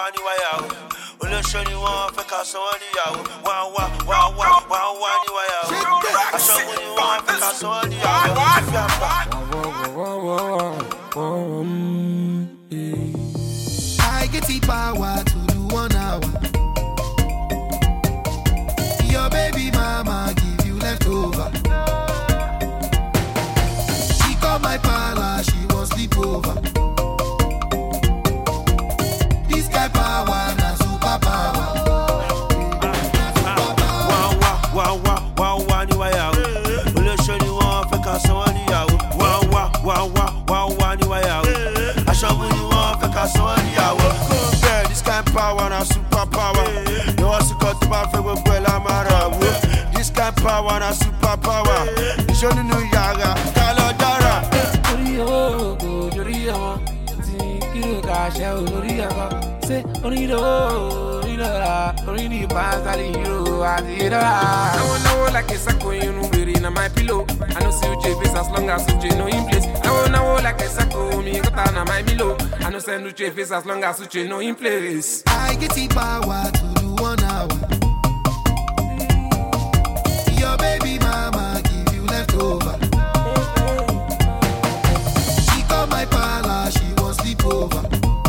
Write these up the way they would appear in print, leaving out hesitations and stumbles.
níwáyà o. Olóṣó ni wọ́n fẹ́ ká sọ wọ́n níyàwó. Wá níwáyà o. Aṣọ́gun ni wọ́n fẹ́ ká sọ wọ́n níyàwó. I get the power to do 1 hour. Your baby mama give you leftover. She called my parlor, she was sleepover. This guy power, na super power. Wá níwáyà o. Olóṣó ni wọ́n fẹ́ ká sọ wọ́n níyàwó. Wá níwáyà o. Aṣọ́gun ni wọ́n fẹ́ ká sọ wọ́n níyàwó. This kind power na super power. Ni wọ́n sì kọ́ tó bá fẹ́ gbogbo ẹ̀ lámàrà wo. This kind power na super power. Ìṣó nínú yàrá ká lọ dára. Orí owó kò jórí ọmọ tí kírò ká ṣe olórí ọkọ. Ṣé onídọ̀ọ́ra orí ní pàṣẹ ìró àti ìdọ́ra. Náwó náwó like a sacco inú wèrè na my pillow. I no see Uche face as long as Uche no in place. Náwó like a sacco mi kọ́ta na my milo. I no send Uche face as long as Uche no in place. I get the power to do 1 hour. Your baby mama give you leftover. She called my parlor, she was sleepover.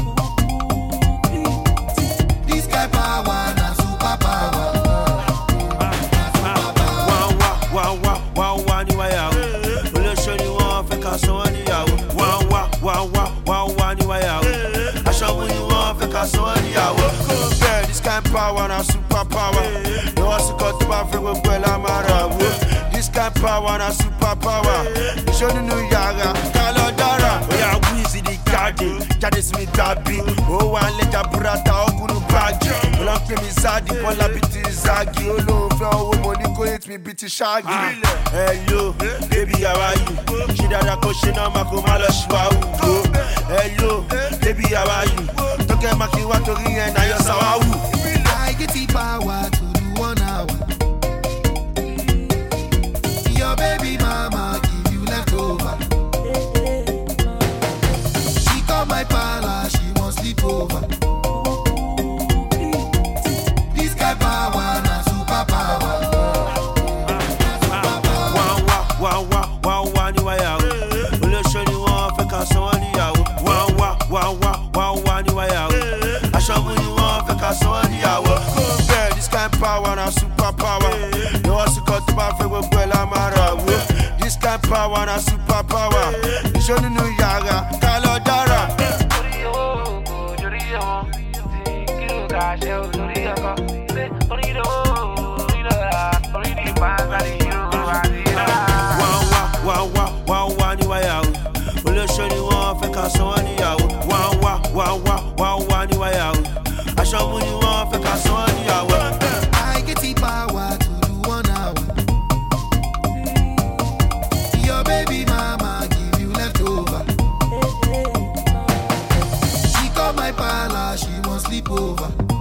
This guy power, na super power. Wá níwáyà o. Olóṣó ni wọ́n fẹ́ ká sọ wọ́n níyàwó. Wá níwáyà o. Aṣọ́gun ni wọ́n fẹ́ ká sọ wọ́n níyàwó. This kind power na super power. Ni wọ́n sì kọ́ tó bá fẹ́ gbogbo ẹ̀ lámàrà wo. This kind power na super power. Ìṣó nínú yàrá ká lọ dára. Oya Wizzy di jáde sí mi tàbí. Ó wà ń lẹ́jà burata ọkùnrin báàgì. Olóńpẹ̀ mi sáàdì bọ́lá bíi ti Zagi. Olóòfẹ́ owó mo ní kó hate mi bíi ti Ṣáàgì. Hello, baby how are you? Ṣé dáadáa kó ṣe náà máa kó má lọ ṣùwàwù. Hello, baby how are you? Tókẹ́ máa kí wá torí ẹ̀ náà yọ sáwáwù. I get the power to do 1 hour. Your baby mama give you leftover. She called my parlor, she was sleepover. This guy power, na super power. Wá níwáyà o. Olóṣó ni wọ́n fẹ́ ká sọ wọ́n níyàwó. Wá níwáyà o. Aṣọ́gun ni wọ́n fẹ́ ká sọ wọ́n níyàwó. This kind power na super power. Ni wọ́n sì kọ́ tó bá fẹ́ gbogbo ẹ̀ lámàrà wo. This kind power na super power. Ìṣó nínú yàrá ká lọ dára. Orí owó kò jórí ọmọ tí kírò ká ṣe olórí ọkọ. Ṣé onídọ̀ọ́ra orí ní pàṣẹ ìró àti ìdọ́ra. Wá níwáyà o. Olóṣó ni wọ́n fẹ́ ká sọ wọ́n níyàwó. Wá níwáyà o. Aṣọ́gun ni wọ́n fẹ́ ká sọ wọ́n níyàwó. I get the power to do 1 hour. Your baby mama give you leftover. She called my parlor, she was sleepover.